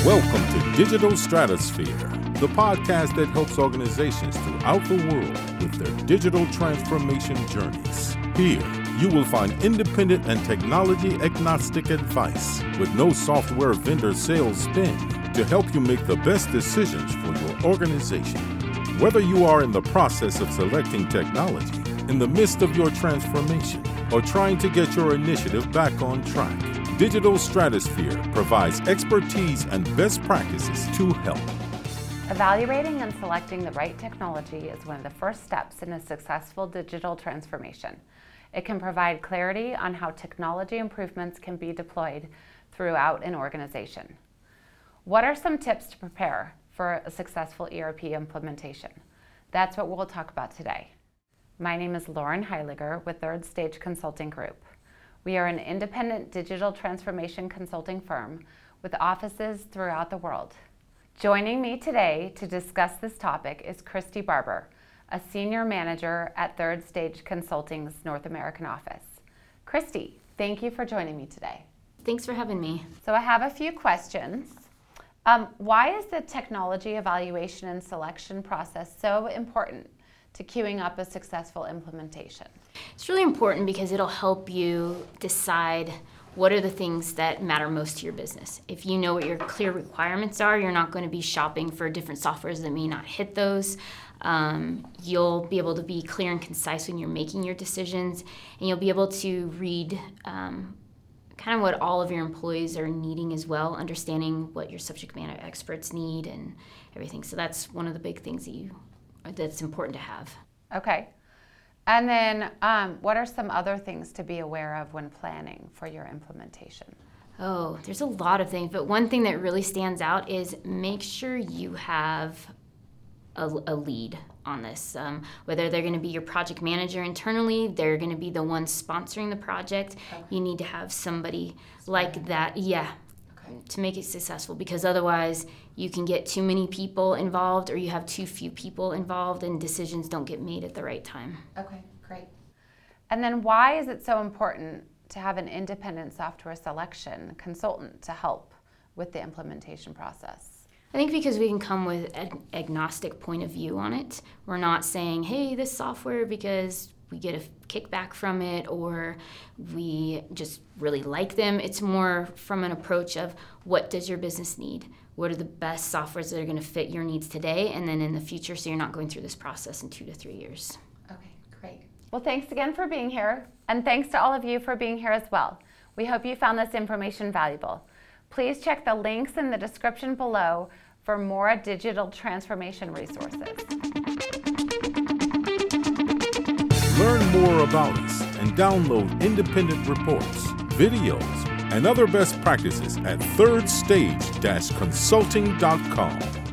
Welcome to Digital Stratosphere, the podcast that helps organizations throughout the world with their digital transformation journeys. Here, you will find independent and technology-agnostic advice with no software vendor sales spin to help you make the best decisions for your organization. Whether you are in the process of selecting technology, in the midst of your transformation, or trying to get your initiative back on track, Digital Stratosphere provides expertise and best practices to help. Evaluating and selecting the right technology is one of the first steps in a successful digital transformation. It can provide clarity on how technology improvements can be deployed throughout an organization. What are some tips to prepare for a successful ERP implementation? That's what we'll talk about today. My name is Lauren Heiliger with Third Stage Consulting Group. We are an independent digital transformation consulting firm with offices throughout the world. Joining me today to discuss this topic is Christy Barber, a senior manager at Third Stage Consulting's North American office. Christy, thank you for joining me today. Thanks for having me. So I have a few questions. Why is the technology evaluation and selection process so important to queuing up a successful implementation? It's really important because it'll help you decide what are the things that matter most to your business. If you know what your clear requirements are, you're not going to be shopping for different softwares that may not hit those. You'll be able to be clear and concise when you're making your decisions, and you'll be able to read kind of what all of your employees are needing as well, understanding what your subject matter experts need and everything. So that's one of the big things that's important to have. Okay. And then what are some other things to be aware of when planning for your implementation? Oh, there's a lot of things, but one thing that really stands out is make sure you have a lead on this. Whether they're going to be your project manager internally, they're going to be the one sponsoring the project. Okay. You need to have somebody like that, to make it successful, because otherwise you can get too many people involved or you have too few people involved and decisions don't get made at the right time. Okay, great. And then why is it so important to have an independent software selection consultant to help with the implementation process? I think because we can come with an agnostic point of view on it. We're not saying, hey, this software because we get a kickback from it or we just really like them. It's more from an approach of what does your business need? What are the best softwares that are going to fit your needs today and then in the future, so you're not going through this process in 2 to 3 years. Okay, great. Well, thanks again for being here, and thanks to all of you for being here as well. We hope you found this information valuable. Please check the links in the description below for more digital transformation resources. Learn more about us and download independent reports, videos, and other best practices at thirdstage-consulting.com.